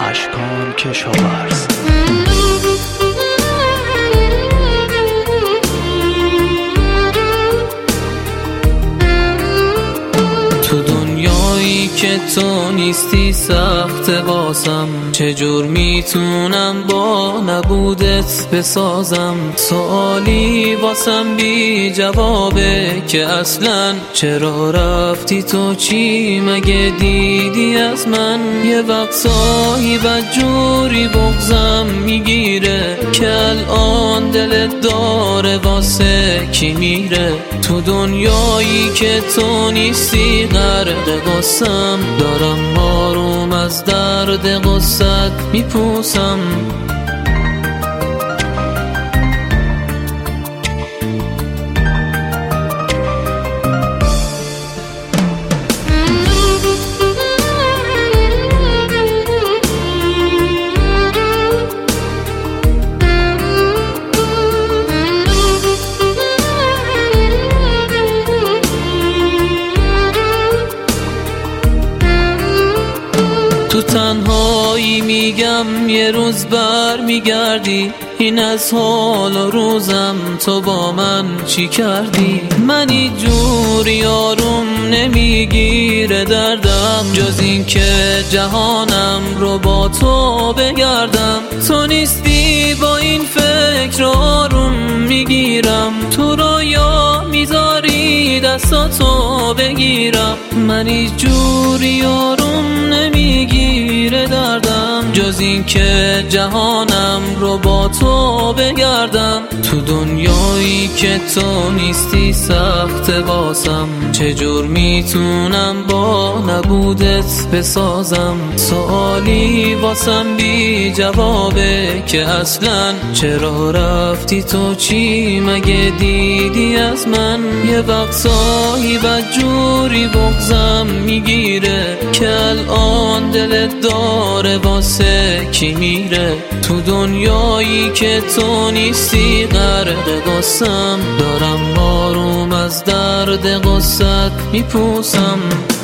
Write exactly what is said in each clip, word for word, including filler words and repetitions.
اشکان کشاورز. تو دنیایی که تو نیستی سخت واسم، چجور میتونم با نبودت بسازم؟ سوالی واسم بی جوابه که اصلا چرا رفتی تو؟ چی مگه دیدی از من؟ یه وقتایی بدجوری بغضم میگیره که الان دلت داره واسه کی میره؟ تو دنیایی که تو نیستی غرق قصم، دارم آروم از درد قصت میپوسم. تو تنهایی میگم یه روز بر میگردی، این از حال و روزم تو با من چی کردی؟ من اینجوری آروم نمیگیره دردم، جز این که جهانم رو با تو بگردم. تو نیستی با این فکر آروم میگیرم، تو رویا میذاری دستاتو بگیرم. من اینجوری آروم نمیگیره دردم، جز این که جهانم رو با تو بگردم. تو دنیایی که تو نیستی سخت واسم، چجور میتونم با نبودت بسازم؟ سوالی واسم بی جوابه که اصلا چرا رفتی تو؟ چی مگه دیدی از من؟ یه وقتایی بدجوری بغضم میگیره که الان دلت داره واسه کی میره؟ تو دنیایی که تو نیستی غرق قصم، دارم آروم از درد قصت میپوسم.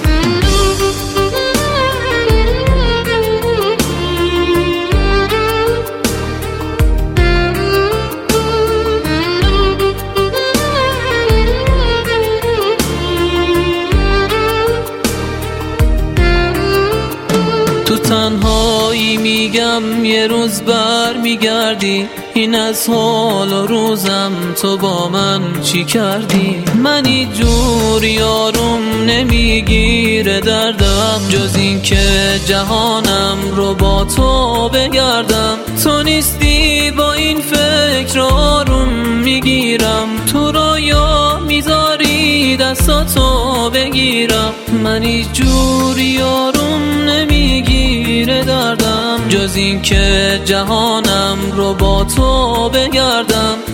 تو تنهایی میگم یه روز بر میگردی، این از حال و روزم تو با من چی کردی؟ من اینجوری آروم نمیگیره دردم، جز این که جهانم رو با تو بگردم. تو نیستی با این فکر آروم میگیرم، تو رویا میذاری دستاتو بگیرم. من اینجوری آروم نمیگیره دردم، جز این که جهانم رو با تو بگردم.